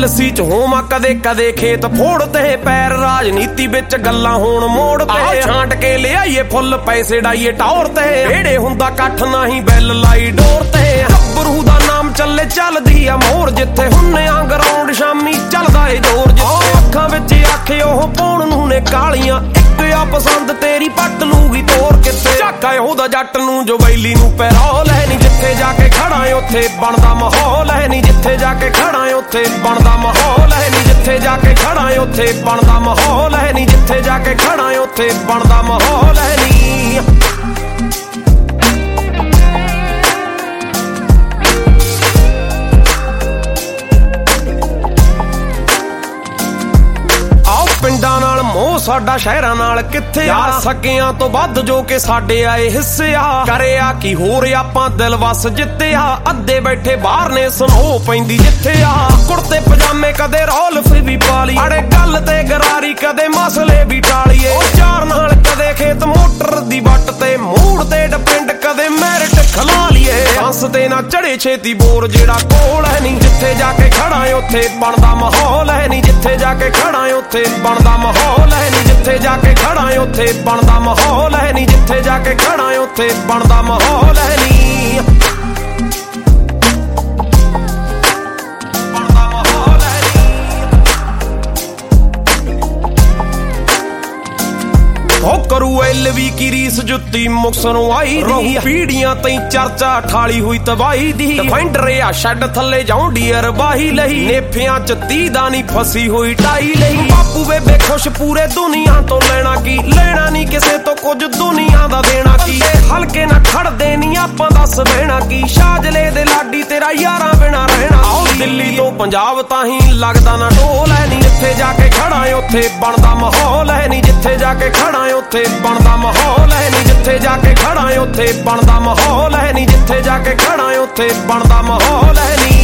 jealousy ਚ ਹੋਵਾਂ ਕਦੇ ਕਦੇ ਖੇਤ ਫੋੜ ਤੇ ਪੈਰ ਰਾਜਨੀਤੀ ਵਿੱਚ ਗੱਲਾਂ ਹੋਣ ਮੋੜ ਤੇ ਛਾਂਟ ਕੇ ਲਿਆਈਏ ਫੁੱਲ ਪੈਸੇ ਡਾਈਏ ਟੌਰ ਤੇ ਢੇੜੇ ਹੁੰਦਾ ਇਕੱਠ ਨਹੀਂ ਬੈਲ ਲਾਈ ਡੋਰ ਤੇ ਗੱਭਰੂ ਦਾ ਨਾਮ ਚੱਲੇ ਚੱਲਦੀ ਆ ਮੋਰ ਜਿੱਥੇ ਹੁੰਨੇ ਆ ਗਰਾਊਂਡ ਸ਼ਾਮੀ ਚੱਲਦਾ ਏ ਜ਼ੋਰ ਜਿੱਥੇ ਅੱਖਾਂ ਵਿੱਚ ਅੱਖ ਉਹ ਪਾਉਣ ਨੂੰ ਨੇ ਕਾਲੀਆਂ ਇੱਕ ਆ ਪਸੰਦ ਤੇਰੀ ਪੱਟ ਲੂਗੀ ਤੋਰ ਕਿੱਥੇ ਝਾਕਾ ਉਹਦਾ ਜੱਟ ਨੂੰ ਜੋ ਬੈਲੀ ਨੂੰ ਪੈਰੋਲ ਹੈ ਨੀ ਜਿੱਥੇ ਜਾ ਕੇ ਖੜਾ ਏ ਉੱਥੇ ਬਣਦਾ ਮਾਹੌਲ ਹੈ ਨੀ ਜਿੱਥੇ ਜਾ ਕੇ ਖੜਾ ਏ ਉੱਥੇ ਬਣਦਾ ਮਾਹੌਲ ਹੈ ਨੀ ਜਿੱਥੇ ਜਾ ਕੇ ਖੜਾ ਏ ਉੱਥੇ ਬਣਦਾ ਮਾਹੌਲ ਹੈ ਨੀ ਜਿੱਥੇ ਜਾ ਕੇ ਖੜਾ ਏ ਉੱਥੇ ਬਣਦਾ ਮਾਹੌਲ ਹੈ ਨੀ ਪਿੰਡਾਂ ਨਾਲ ਮੋਹ ਸਾਡਾ ਸ਼ਹਿਰਾਂ ਨਾਲ ਕਿੱਥੇ ਆ ਸਕਿਆਂ ਤੋਂ ਵੱਧ ਜੋ ਕਿ ਸਾਡੇ ਆਏ ਹਿੱਸੇ ਆ ਕਰਿਆ ਕੀ ਹੋਰ ਆਪਾਂ ਦਿਲ ਵਸ ਜਿੱਤਿਆ ਅੱਧੇ ਬੈਠੇ ਬਾਹਰ ਨੇ ਸਨੋ ਪੈਂਦੀ ਜਿੱਥੇ ਆ ਕੁੜਤੇ ਪਜਾਮੇ ਕਦੇ ਰੋਲਫ ਵੀ ਪਾ ਲਈ ਅੜੇ ਗੱਲ ਤੇ ਗਰਾਰੀ ਕਦੇ ਮਸਲੇ ਵੀ ਟਾਲੀਏ ਚਾਰ ਨਾਲ ਕਦੇ ਖੇਤ ਮੋਟਰ ਦੀ ਵੱਟ ਤੇ ਮੂਡ ਤੇ ਡਿਪੈਂਡ ਕਦੇ ਮੈਰਿਟ ਖਲਾ ਲਈਏ ਹੱਸ ਤੇ ਨਾ ਚੜੇ ਛੇਤੀ ਬੋਰ ਜਿਹੜਾ ਕੋਲ ਹੈ ਨਹੀਂ ਜਿੱਥੇ ਜਾ ਕੇ ਖੜਾ ਏ ਉੱਥੇ ਬਣਦਾ ਮਾਹੌਲ ਹੈ ਨਹੀਂ ਜਿੱਥੇ ਜਾ ਕੇ ਖੜਾ ਏ ਉੱਥੇ ਬਣਦਾ ਮਾਹੌਲ ਹੈ ਨੀ ਜਿੱਥੇ ਜਾ ਕੇ ਖੜਾ ਏ ਉੱਥੇ ਬਣਦਾ ਮਾਹੌਲ ਹੈ ਨੀ ਜਿੱਥੇ ਜਾ ਕੇ ਖੜਾ ਏ ਉੱਥੇ ਬਣਦਾ ਮਾਹੌਲ ਹੈ ਨੀ ਕਰੂ ਐਲ ਵੀ ਕੀ ਰੀਸ ਜੁੱਤੀ ਮੁਕਸਰੋਂ ਆਈ ਰਹੀ ਪੀੜੀਆਂ ਤਈ ਚਰਚਾ ਠਾਲੀ ਹੋਈ ਤਬਾਹੀ ਦੀ ਡਿਫੈਂਡਰ ਆ ਛੱਡ ਥੱਲੇ ਜਾਉਂ ਡੀਅਰ ਬਾਹੀ ਲਈ ਨੇਫਿਆਂ ਚ 30 ਦਾ ਨਹੀਂ ਫਸੀ ਹੋਈ ਟਾਈ ਲਈ ਬਾਪੂ ਬੇਬੇ ਖੁਸ਼ ਪੂਰੇ ਦੁਨੀਆ ਤੋਂ ਲੈਣਾ ਕੀ ਲੈਣਾ ਨਹੀਂ ਕਿਸੇ ਤੋਂ ਕੁਝ ਦੁਨੀਆ ਦਾ ਦੇਣਾ ਕੀ ਹਲਕੇ ਨਾ ਖੜਦੇ ਨਹੀਂ ਆਪਾਂ ਦੱਸ ਬਹਿਣਾ ਕੀ ਸ਼ਾਜਲੇ ਦੇ ਲਾਡੀ ਤੇਰਾ ਯਾਰਾਂ ਬਿਨਾ ਰਹਿਣਾ ਆਓ ਦਿੱਲੀ ਤੋਂ ਪੰਜਾਬ ਤਾਂ ਹੀ ਲੱਗਦਾ ਨਾ ਢੋਲ ਹੈ ਨਹੀਂ ਜਿੱਥੇ ਜਾ ਕੇ ਖੜਾ ਏ ਉੱਥੇ ਬਣਦਾ ਮਾਹੌਲ ਹੈ ਨਹੀਂ ਜਿੱਥੇ ਜਾ ਕੇ ਖੜਾ ਏ ਉੱਥੇ ਬਣਦਾ ਮਾਹੌਲ ਹੈ ਨੀ ਜਿੱਥੇ ਜਾ ਕੇ ਖੜਾ ਏ ਉੱਥੇ ਬਣਦਾ ਮਾਹੌਲ ਹੈ ਨੀ ਜਿੱਥੇ ਜਾ ਕੇ ਖੜਾ ਏ ਉੱਥੇ ਬਣਦਾ ਮਾਹੌਲ ਹੈ ਨੀ